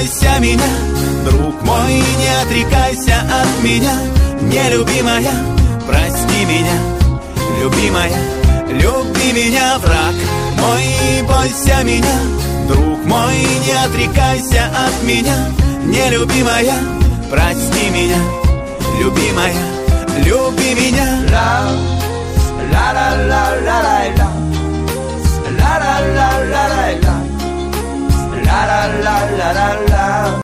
бойся меня, друг мой, не отрекайся от меня. Нелюбимая, прости меня, любимая, люби меня, враг мой, бойся меня, друг мой, не отрекайся от меня. Нелюбимая, прости меня, любимая, люби меня. La la la la la la la la la la la la la la la la la la.